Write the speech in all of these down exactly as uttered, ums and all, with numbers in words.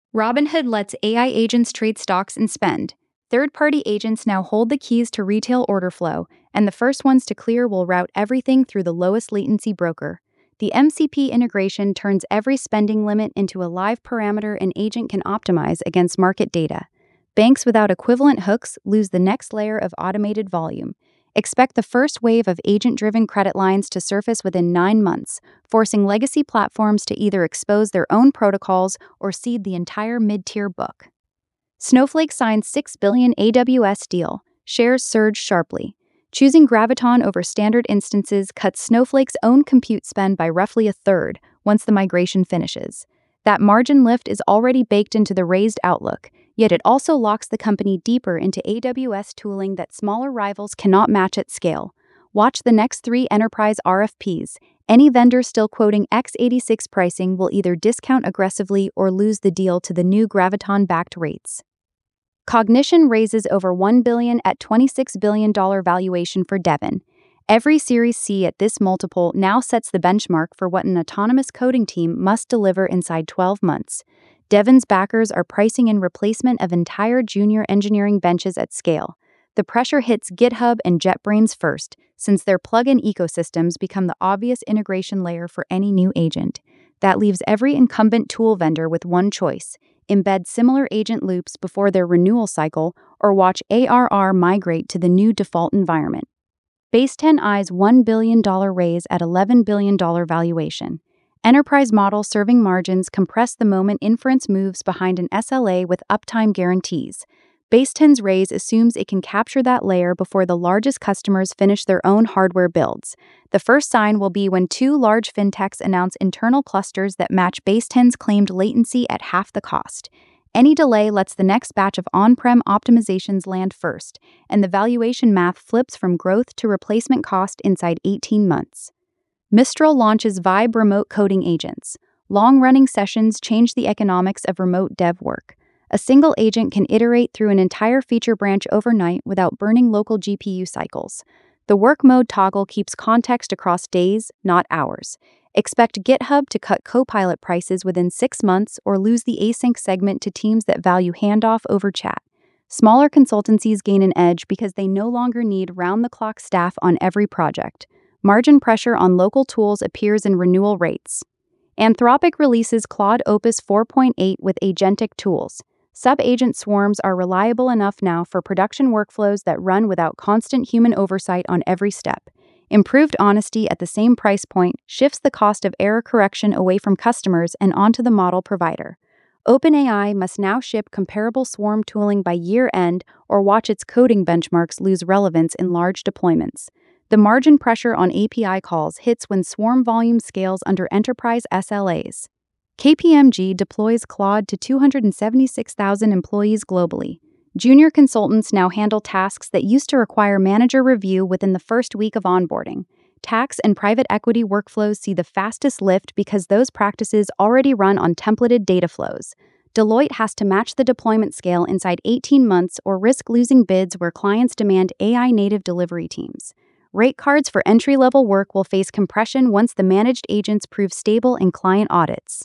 Robinhood lets A I agents trade stocks and spend. Third-party agents now hold the keys to retail order flow, and the first ones to clear will route everything through the lowest latency broker. The M C P integration turns every spending limit into a live parameter an agent can optimize against market data. Banks without equivalent hooks lose the next layer of automated volume. Expect the first wave of agent-driven credit lines to surface within nine months, forcing legacy platforms to either expose their own protocols or cede the entire mid-tier book. Snowflake signs six billion dollars A W S deal. Shares surge sharply. Choosing Graviton over standard instances cuts Snowflake's own compute spend by roughly a third once the migration finishes. That margin lift is already baked into the raised outlook, yet it also locks the company deeper into A W S tooling that smaller rivals cannot match at scale. Watch the next three enterprise R F Ps. Any vendor still quoting x eighty-six pricing will either discount aggressively or lose the deal to the new Graviton-backed rates. Cognition raises over one billion dollars at twenty-six billion dollars valuation for Devin. Every Series C at this multiple now sets the benchmark for what an autonomous coding team must deliver inside twelve months. Devin's backers are pricing in replacement of entire junior engineering benches at scale. The pressure hits GitHub and JetBrains first, since their plug-in ecosystems become the obvious integration layer for any new agent. That leaves every incumbent tool vendor with one choice: embed similar agent loops before their renewal cycle, or watch A R R migrate to the new default environment. Base ten eyes one billion dollars raise at eleven billion dollars valuation. Enterprise model serving margins compress the moment inference moves behind an S L A with uptime guarantees. Base ten's raise assumes it can capture that layer before the largest customers finish their own hardware builds. The first sign will be when two large fintechs announce internal clusters that match Base ten's claimed latency at half the cost. Any delay lets the next batch of on-prem optimizations land first, and the valuation math flips from growth to replacement cost inside eighteen months. Mistral launches Vibe remote coding agents. Long-running sessions change the economics of remote dev work. A single agent can iterate through an entire feature branch overnight without burning local G P U cycles. The work mode toggle keeps context across days, not hours. Expect GitHub to cut Copilot prices within six months or lose the async segment to teams that value handoff over chat. Smaller consultancies gain an edge because they no longer need round-the-clock staff on every project. Margin pressure on local tools appears in renewal rates. Anthropic releases Claude Opus four point eight with agentic tools. Sub-agent swarms are reliable enough now for production workflows that run without constant human oversight on every step. Improved honesty at the same price point shifts the cost of error correction away from customers and onto the model provider. OpenAI must now ship comparable swarm tooling by year-end or watch its coding benchmarks lose relevance in large deployments. The margin pressure on A P I calls hits when swarm volume scales under enterprise S L As. K P M G deploys Claude to two hundred seventy-six thousand employees globally. Junior consultants now handle tasks that used to require manager review within the first week of onboarding. Tax and private equity workflows see the fastest lift because those practices already run on templated data flows. Deloitte has to match the deployment scale inside eighteen months or risk losing bids where clients demand A I-native delivery teams. Rate cards for entry-level work will face compression once the managed agents prove stable in client audits.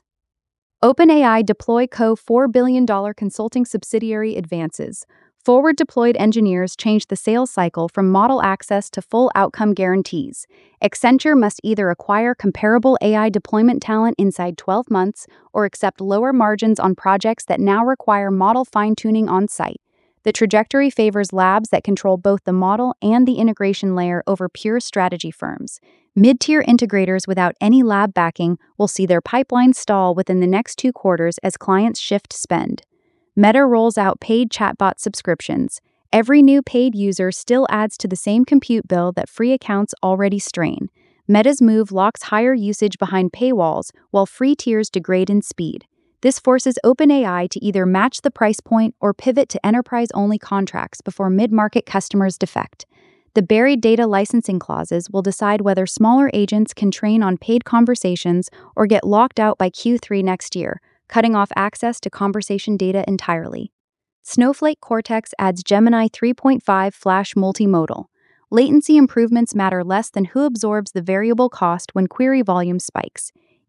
OpenAI deploy Co four billion dollars consulting subsidiary advances. Forward-deployed engineers change the sales cycle from model access to full outcome guarantees. Accenture must either acquire comparable A I deployment talent inside twelve months or accept lower margins on projects that now require model fine-tuning on site. The trajectory favors labs that control both the model and the integration layer over pure strategy firms. Mid-tier integrators without any lab backing will see their pipeline stall within the next two quarters as clients shift spend. Meta rolls out paid chatbot subscriptions. Every new paid user still adds to the same compute bill that free accounts already strain. Meta's move locks higher usage behind paywalls while free tiers degrade in speed. This forces OpenAI to either match the price point or pivot to enterprise-only contracts before mid-market customers defect. The buried data licensing clauses will decide whether smaller agents can train on paid conversations or get locked out by Q three next year, cutting off access to conversation data entirely. Snowflake Cortex adds Gemini three point five Flash multimodal. Latency improvements matter less than who absorbs the variable cost when query volume spikes.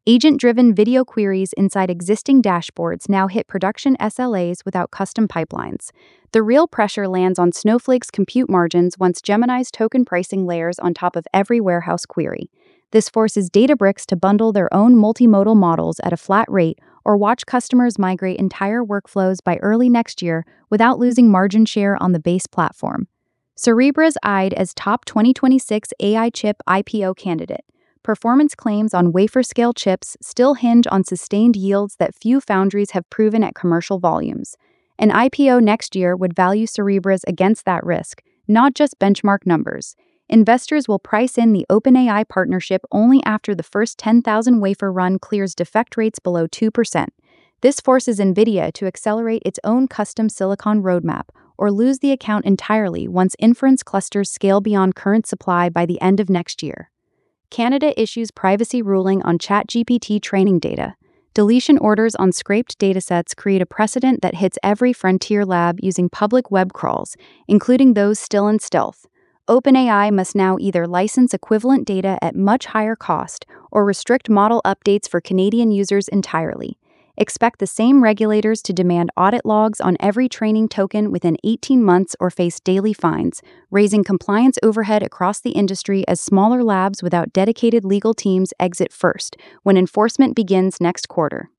Agent-driven video queries inside existing dashboards now hit production S L As without custom pipelines. The real pressure lands on Snowflake's compute margins once Gemini's token pricing layers on top of every warehouse query. This forces Databricks to bundle their own multimodal models at a flat rate or watch customers migrate entire workflows by early next year without losing margin share on the base platform. Cerebra's eyed as top twenty twenty-six A I chip I P O candidate. Performance claims on wafer-scale chips still hinge on sustained yields that few foundries have proven at commercial volumes. An I P O next year would value Cerebra's against that risk, not just benchmark numbers. Investors will price in the OpenAI partnership only after the first ten thousand wafer run clears defect rates below two percent. This forces NVIDIA to accelerate its own custom silicon roadmap or lose the account entirely once inference clusters scale beyond current supply by the end of next year. Canada issues privacy ruling on ChatGPT training data. Deletion orders on scraped datasets create a precedent that hits every frontier lab using public web crawls, including those still in stealth. OpenAI must now either license equivalent data at much higher cost or restrict model updates for Canadian users entirely. Expect the same regulators to demand audit logs on every training token within eighteen months or face daily fines, raising compliance overhead across the industry as smaller labs without dedicated legal teams exit first, when enforcement begins next quarter.